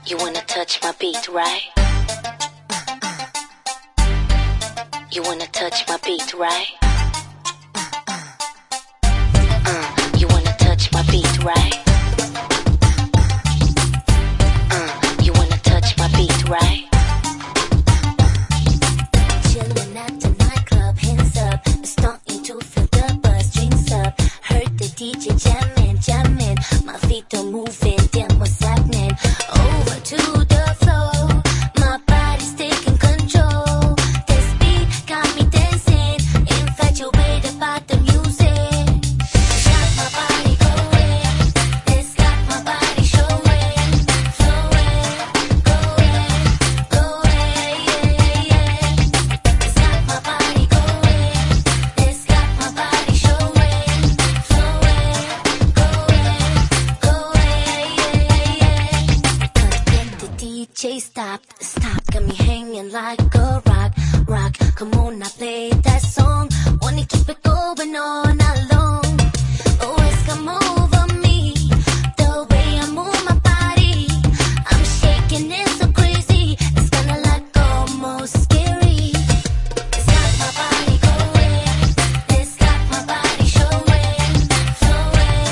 You wanna touch my beat, right? You wanna touch my beat, right? You wanna touch my beat, right? You wanna touch my beat, right? Chillin' at the nightclub, hands up, starting to feel the buzz, drinks up. Heard the DJ jamming, my feet are moving, damn what's happening? Over to the floor, my body's taking control. This beat got me dancing, infatuated by the music. Got my body going, it's got my body showing, flowing, going, yeah. It's got my body going, it's got my body showing, flowing, going, yeah. But then the DJ stopped, got me hanging like a rock. Come on, now play that song. Wanna keep it going all night long. Oh, it's come over me, the way I move my body. I'm shaking it so crazy, it's kinda like almost scary. It's got my body going, it's got my body showing, flowing,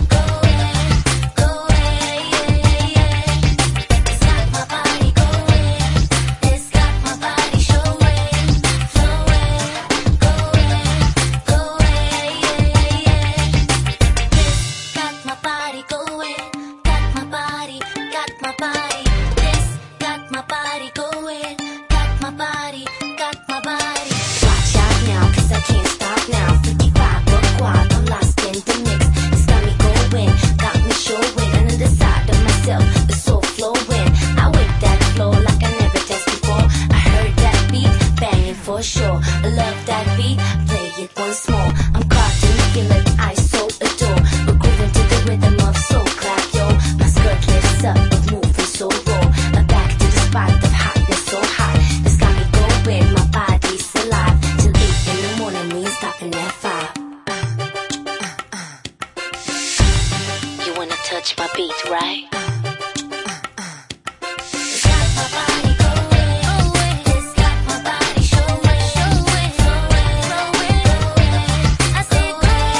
going, yeah. It's got my body going, it's got my body showing, flowing, going, yeah. This got my body going, got my body, got my body. This got my body going, got my body, got my body. Watch out now, 'cause I can't stop now. 55 but quad, I'm lost in the mix. It's got me going, got me showing. Another side of myself, the soul flowing. I whip that flow like I never danced before. I heard that beat, banging for sure. I love that beat, play it once more. I'm caught in the feeling I so adore. We're grooving to the rhythm of soul clap, yo. My skirt lifts up, but moving so raw. Back to the spot of hotness so hot. This got me going, my body's alive. Till 8 in the morning, we ain't stopping at 5. You wanna touch my beat, right? It's got my body going, it's got my body showing, flowing. I said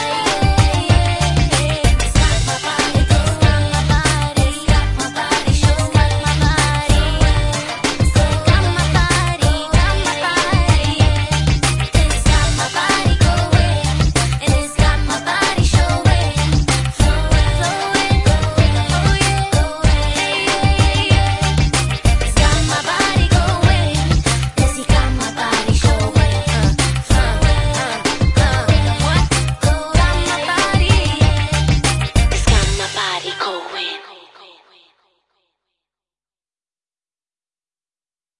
it's got my body going, it's got my body showing, got my body, still got my body, got my body. It's got my body going, and it's got my body showing, flowing, oh yeah, it's got my body going, yes, he got my body showing, what? Got my body, It's got my body going.